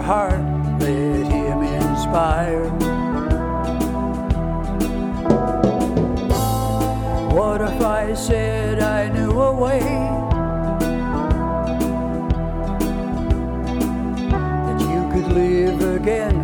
heart, let him inspire. What if I said I knew a way that you could live again